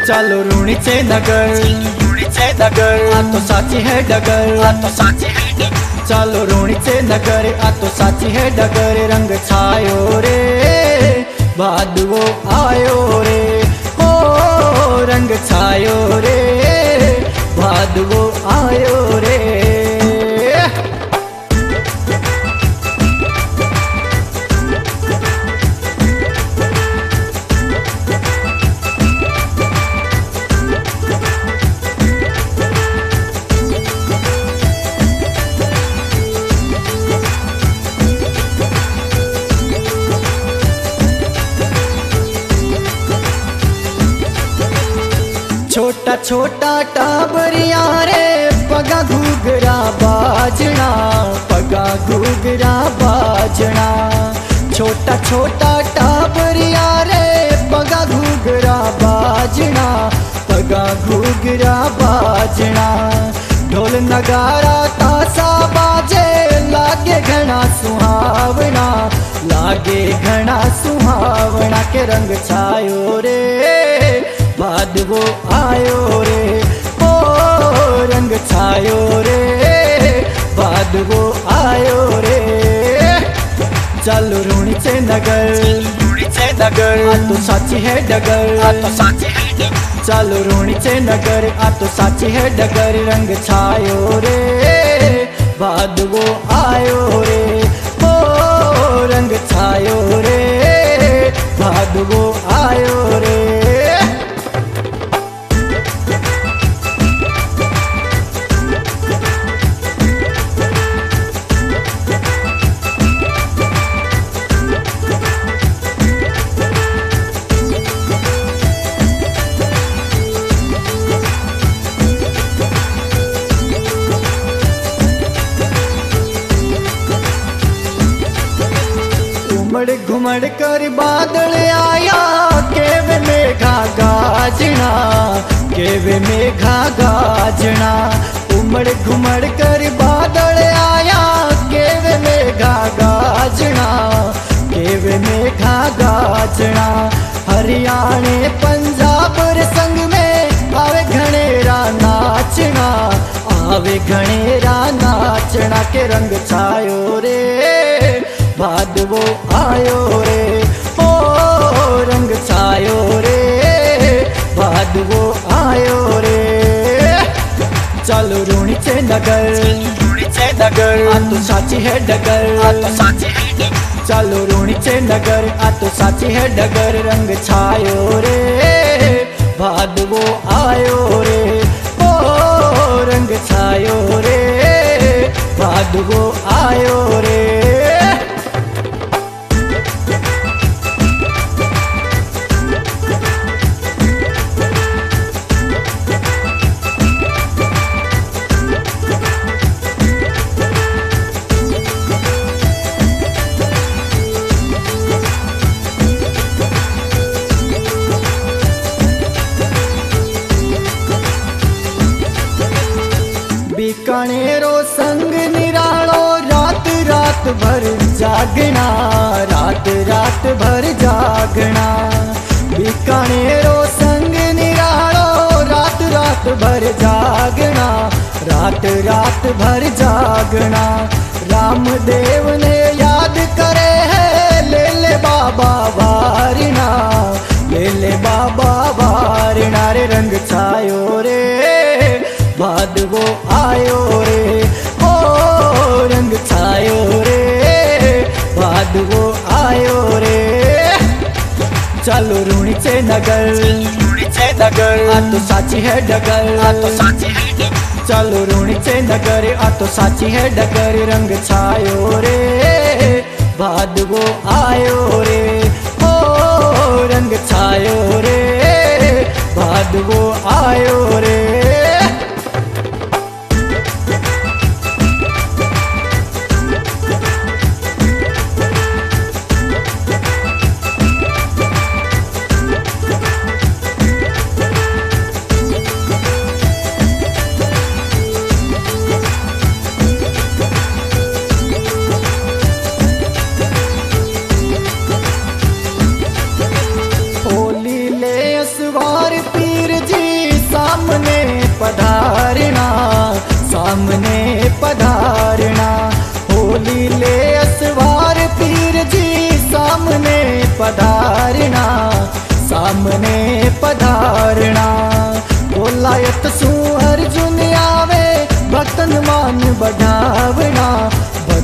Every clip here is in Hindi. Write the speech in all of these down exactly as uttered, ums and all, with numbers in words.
चलो रूणी से नगर, रूणी से नगर, आ तो साची है डगर, आ तो साची है डगर। चलो रूणी से नगर, आ तो साची है डगर। रंग छायो रे भादवो आयो रे, ओ रंग छायो रे भादवो आयो रे। छोटा छोटा टाबरिया रे पगा घूगरा बाजना, पगा घूगरा बाजना। छोटा छोटा टाबरिया रे पगा घूगरा बाजना, पगा घूगरा बाजना। ढोल नगारा तासा बाजे लागे घना सुहावना, लागे घना सुहावना। के रंग छायो रे भादवो आयो रे, ओ रंग छायो रे भादवो आयो रे। चलो रूणी से नगर, रूणी से नगर, आ तो साची है डगर, आ तो साची है डगर। चलो रूणी से नगर, आ तो साची है डगर। रंग छायो रे भादवो आयो रे, ओ रंग छायो रे भादवो आयो रे। घुमड़ घुमड़ कर बादल आया, केवे मेघा गाजना, केवे मेघा गाजना। उमड़ घुमड़ कर बादल आया, केवे मेघा गाजना, केवे मेघा गाजना। हरियाणे पंजाब संग में आवे घनेरा नाचना, आवे घनेरा नाचना। के रंग छायो रे भादवो आयो रे, ओ रंग छायो रे भादवो आयो रे। चलो रूणी से नगर, रूणी से नगर, आ तो साची है डगर, आ तो साची है डगर। चलो रूणी से नगर, आ तो साची है डगर। रंग छायो रे भादवो आयो रे, ओ रंग छायो रे भादवो आयो रे। बीकानेरो संग निरालो, रात रात भर जागना, रात रात भर जागना। बीकानेरो संग निरालो, रात रात भर जागना, रात रात भर जागना। रामदेव ने याद करे है, ले ले बाबा वारिना, ले ले बाबा वारिना। रे रंग छायो रे भादवो आयो रे, ओ रंग छायो रे भादवो आयो रे। चलो रूणी से नगर, रूणी से नगर, आ तो साची है डगर, आ तो साची है डगर। चलो रूणी से नगर, आ तो साची है डगर। रंग छायो रे भादवो आयो रे, ओ रंग छायो रे भादवो आयो रे।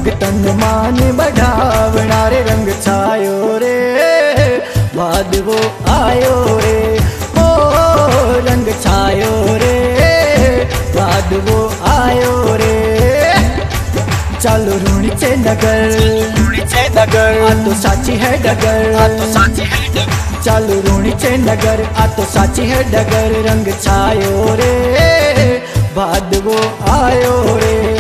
संग तन मान बढ़ावना रे रंग छायो रे भादवो आयो रे ओ रंग छायो रे भादवो आयो रे। चलो रूणीचे नगर रूणीचे नगर आ तो साची है डगर आ तो साची है डगर। चलो रूणीचे नगर आ तो साची है डगर रंग छायो रे भादवो आयो रे।